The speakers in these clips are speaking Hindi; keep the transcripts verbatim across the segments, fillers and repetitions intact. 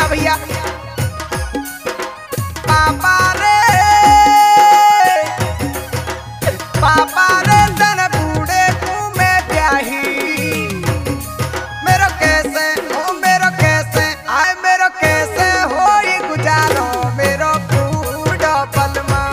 चला भैया। पापा रे पापा रे तन बूढ़े मुँह में ब्याही मेरो कैसे ओ मेरो कैसे आए मेरो कैसे होई गुजारो मेरो बूढ़ा पलमा।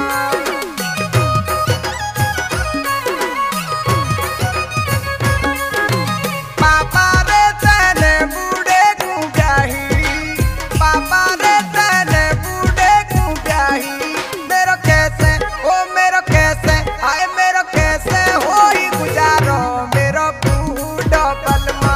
पापा रे तने बूढ़े को ब्याही पापा रे तने बूढ़े को ब्याही मेरो कैसे ओ मेरो कैसे आए मेरो कैसे होई गुजारो मेरो बूढ़ा पलमा।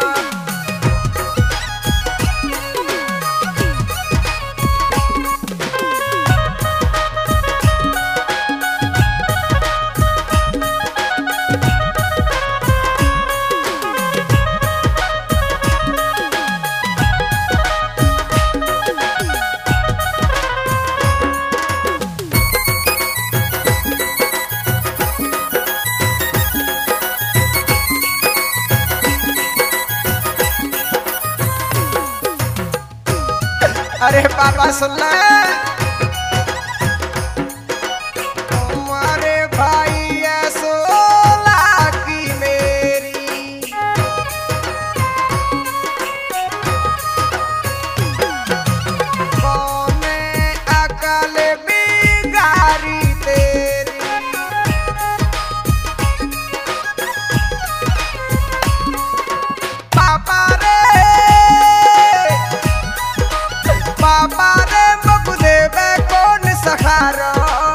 अरे पापा सुन ले तुम्हारे भाई सोला की मेरी कौन अकल बिगाड़ी तेरी। पापा रे पापा रे मगु देवे कौन सहारा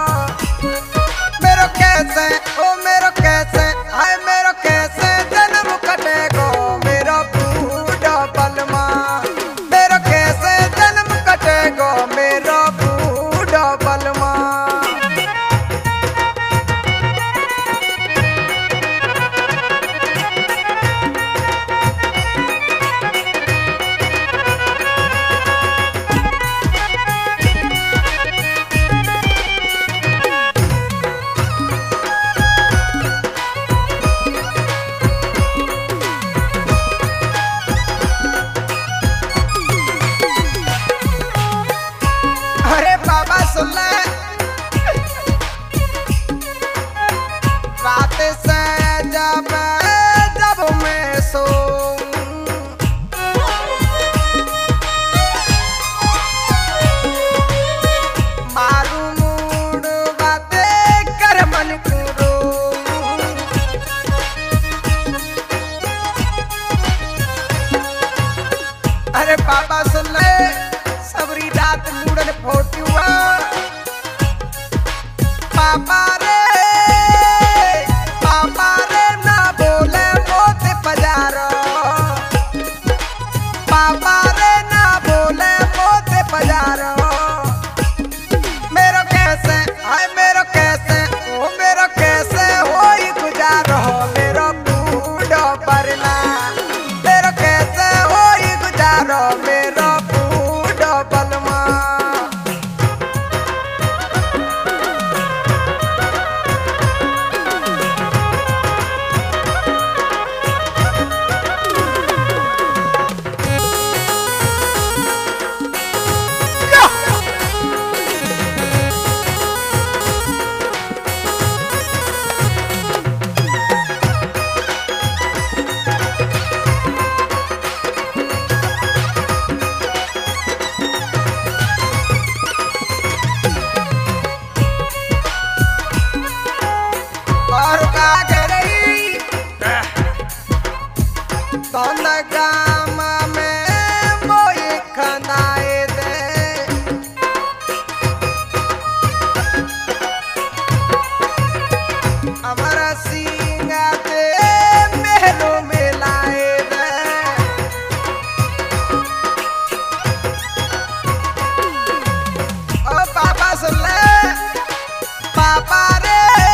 मेरो कैसे ओ मेरो कैसे आए मेरो कैसे जन्म कटेगो मेरो बूढ़ा पलमा। मेरो कैसे जन्म कटेगो मेरो बूढ़ा पलमा। अरे बाबा सुन ले रात से जब जब मैं सोऊं मारू मूड बातें कर मन को रोऊं। अरे बाबा सुन ले सबरी रात मूडन फोटी हुआ। पापा रे पापा रे ना बोले मोते पजारो पापा रे ना बोले मोते पजारो मेरो कैसे आए मेरो कैसे ओ मेरो कैसे होई गुजारो मेरो बूढ़ा परना। मेरो कैसे होई गुजारो मेरो बूढ़ा पलमा। और का करई कौन काम में मोई खनाए दे हमारा सिंगा दे महलो में लाए दे। ओ पापा सुन ले पापा रे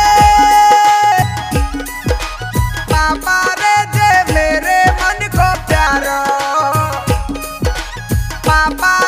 पापा रे जे मेरे मन को प्यारो पापा